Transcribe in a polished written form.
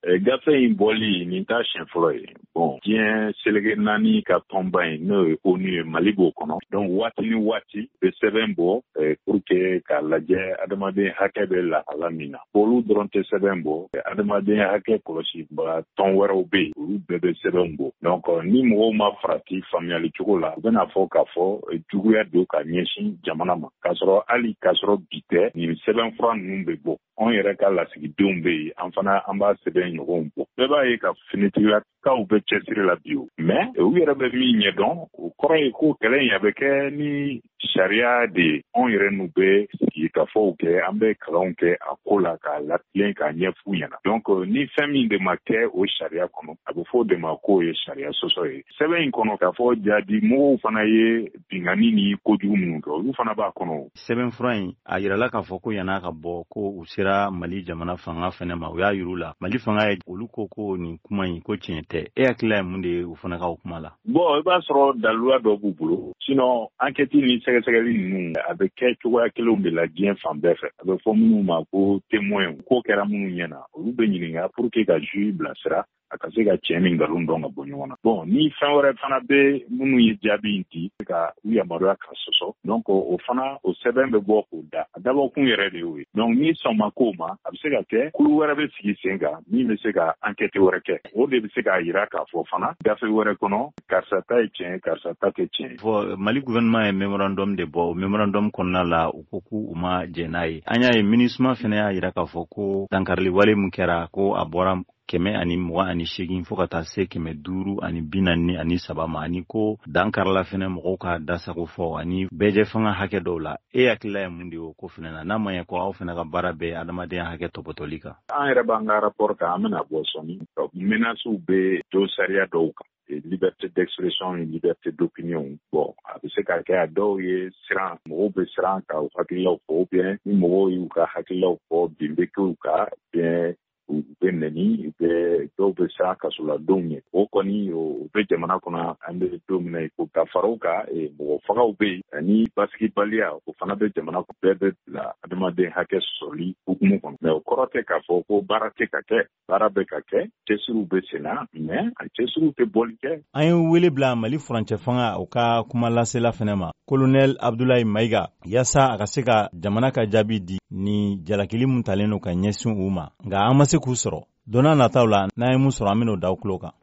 gafe in boli ni ta siyɛn fɔlɔ ye. Bon, diɲɛ selege naani ka tɔnba in n'o ye ONU ye Mali b'o kɔnɔ. Donc waati ni waati bɛ sɛbɛn bɔ pour que k'a lajɛ adamaden hakɛ bɛ lahala min na. Olu dɔrɔn tɛ sɛbɛn bɔ, adamaden hakɛ kɔlɔsibaga tɔn wɛrɛw bɛ yen, olu bɛɛ bɛ sɛbɛn bɔ. Donc ni mɔgɔw ma farati faamuyali cogo la, u bɛna fɔ k'a fɔ juguya don ka ɲɛsin jamana ma. K'a sɔrɔ hali k'a sɔrɔ bi tɛ nin sɛbɛn fura ninnu bɛ bɔ. Anw yɛrɛ ka lasigidenw bɛ yen, an fana an b'a sɛbɛn ɲɔgɔnw bɔ. Bɛɛ b'a ye ka finitigilakaw bɛ cɛsiri la bi o. Mais u yɛrɛ bɛ min ɲɛdɔn, o kɔrɔ ye ko kɛlɛ in a bɛ kɛ ni sariya de ye. Anw yɛrɛ n'u bɛ sigi ka fɔw kɛ, an bɛ kalanw kɛ a ko la k'a latilen k'a ɲɛf'u ɲɛna. Donc ni fɛn min de ma kɛ o sariya kɔnɔ, a bɛ fɔ o de ma k'o ye sariya sɔsɔ ye. Sɛbɛn in kɔnɔ k'a fɔ jadi mɔgɔw fana ye bingani ni kojugu minnu kɛ, olu fana b'a kɔnɔ. Sɛbɛn fura in a yirala k'a fɔ ko yan'a ka bɔ ko u sera Mali jamana fanga fɛnɛ ma, u y'a yir'u la. Mali fanga ye olu ko nin kuma in ko tiɲɛ tɛ. E hakili ye mun de ye u fana ka o kuma la? Bon, i b'a sɔrɔ daluya dɔ b'u bolo. Sinon enquête ni sɛgɛsɛgɛli ninnu a bɛ kɛ cogoya kelenw de la diɲɛ fan bɛɛ fɛ. A bɛ fɔ minnu ma ko témoin, ko kɛra minnu ɲɛna, olu bɛ ɲininka pour que ka juge bilasira a ka se ka tiɲɛ ni nkalon dɔn ka bɔ ɲɔgɔn na. Bon, ni fɛn wɛrɛ fana bɛ minnu ye jaabi in di ka u yamaruya ka sɔsɔ, donc o fana o sɛbɛn bɛ bɔ k'o da. A dabɔkun yɛrɛ de y'o ye. Donc ni sɔn ma k'o ma, a bɛ se ka kɛ kulu wɛrɛ bɛ sigi sen kan min bɛ se ka enquête wɛrɛ kɛ. O de bɛ se k'a jira k'a fɔ fana gafe wɛrɛ kɔnɔ karisa ta ye tiɲɛ, karisa ta tɛ tiɲɛ. Fɔ Mali gouvernement ye memorandum de bɔ, o memorandum kɔnɔna la u ko k'u ma jɛn n'a ye. An y'a ye MINUSMA fɛnɛ y'a jira k'a fɔ ko dankarili wale mun kɛra ko a bɔra 128 fo ka taa se 543 ma, ani ko dankarila fɛnɛ mɔgɔw ka dasago fɔ ani bɛɛjɛ fanga hakɛ dɔw la. E hakilila ye mun de o ko fɛnɛ na? N'a ma ɲɛ ko aw fɛnɛ ka baara bɛɛ adamadenya hakɛ tɔpɔtɔli kan. An yɛrɛ b'an ka rapport kan, an bɛna bɔ sɔnni. Menaces bɛ do sariya dɔw kan. Liberté d'expression et liberté d'opinion. Bon, a bɛ se ka kɛ a dɔw ye siran, mɔgɔw bɛ siran ka u hakililaw fɔ, ou bien ni mɔgɔw y'u ka hakililaw fɔ bin bɛ kɛ u ka, bien u bɛ nɛni, dɔw bɛ siran kasoladenw ɲɛ. O kɔni o bɛ jamana kɔnɔ an bɛ don min na ko ka fara o kan, mɔgɔ fagaw bɛ yen ani basigibaliya o fana bɛ jamana bɛɛ bɛ bila adamaden hakɛ sɔrɔli hukumu kɔnɔ. Mais o kɔrɔ tɛ k'a fɔ ko baara tɛ ka kɛ, baara bɛ ka kɛ, cɛsiriw bɛ sen na, mais a cɛsiriw tɛ bɔli kɛ. An ye wele bila Mali furancɛ fanga o ka kuma lasela fɛnɛ ma, Colonel Abdoulaye Maïga, yaasa a ka se ka jamana ka jaabi di ni jalakili mun talen no ka ɲɛsin u ma. Nka an ma se k'u sɔrɔ. Donna nataw la n'an ye mun sɔrɔ an bɛn'o da u tulo kan.